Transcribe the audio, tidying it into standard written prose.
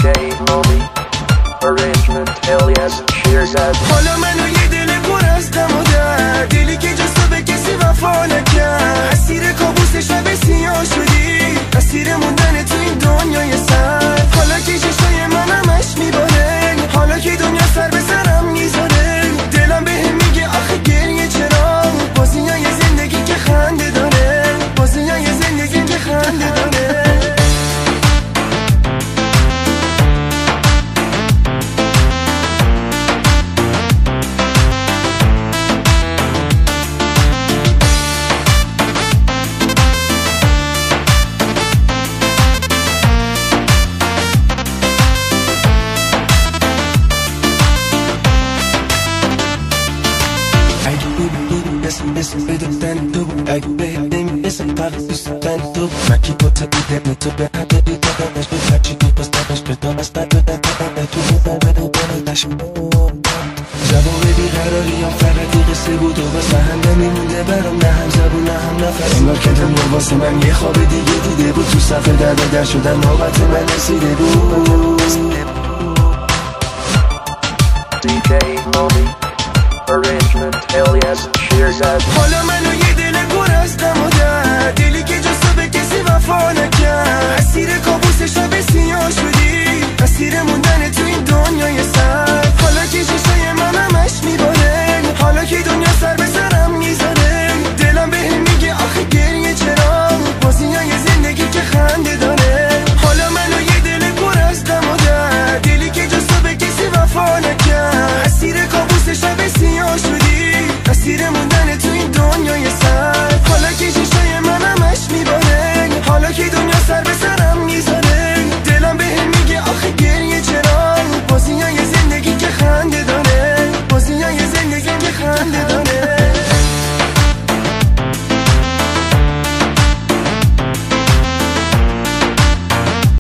Arrangement, hell yes, cheers at. حالا منو یه دل پر از دم و درد، دلی که جز به کسی وفا نکرد، اسیر کابوس شب سیاه شدی، اسیر موندن تو این دنیای سرد. حالا که چشای من همش میباره، حالا که دنیا سر به سرم میذاره، دلم بهم میگه آخه گریه چرا، بازیای زندگی که خنده داره، بازیای زندگی که خنده داره. Listen بدون تو اگه بهم اسم فقط دوستن تو مکی با تو دیدم تو به هم دیدی دادمش به هرچی که پس دادمش به دام از بد بدن تو بودم بنو جواب بیقراری هم فقط قصه بود و بس هم نمیمونده برام، نه هم زبون نه هم نفس. انگار که دنیا واسه من یه خواب دیگه دیده بود، تو صفحه در شدم نوبت من رسیده بود. DJ Moby Arrangement, hell yes, cheers at. حالا منو یه دل پر از دم و درد، دلی که جز به کسی وفا نکرد، اسیر کابوس شب سیاه شدی، اسیر موندن تو این دنیای سرد. حالا که چشای من همش میباره، حالا که دنیا سر به سرم میذاره، دلم بهم میگه آخه گریه چرا، بازیای زندگی که خنده داره. حالا منو یه دل پر از دم و درد، دلی که جز به کسی وفا نکرد، اسیر کابوس شب سیاه شدی، اسیر موندن تو این دنیای سرد. حالا که چشای من همش میباره، حالا که دنیا سر به سرم میذاره، دلم بهم میگه آخه گریه چرا، بازیای زندگی که خنده داره، بازیای زندگی که خنده داره.